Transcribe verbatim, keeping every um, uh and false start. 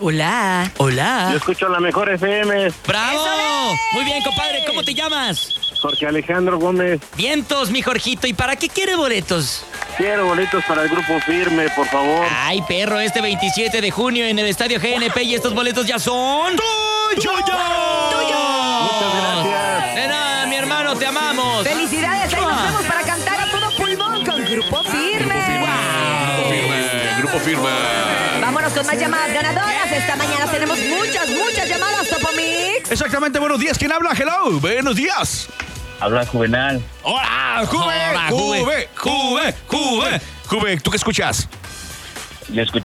Hola. Hola. Yo escucho la mejor F M. ¡Bravo! Muy bien, compadre. ¿Cómo te llamas? Jorge Alejandro Gómez. Vientos, mi Jorgito. ¿Y para qué quiere boletos? Quiero boletos para el Grupo Firme, por favor. Ay, perro, este veintisiete de junio en el Estadio G N P y estos boletos ya son... ¡Tuyos! Muchas gracias. De nada, mi hermano, te amamos. Felicidades, ahí nos vemos para cantar a todo pulmón con Grupo Firme. Grupo Firme, Grupo Firme. Vámonos con más llamadas ganadoras. Esta mañana tenemos muchas, muchas llamadas, Topomix. Exactamente, buenos días. ¿Quién habla? Hello, buenos días. Habla Juvenal. Hola, Juve, Hola, Juve, Juve, Juve, Juve. ¿Tú qué escuchas? Yo escucho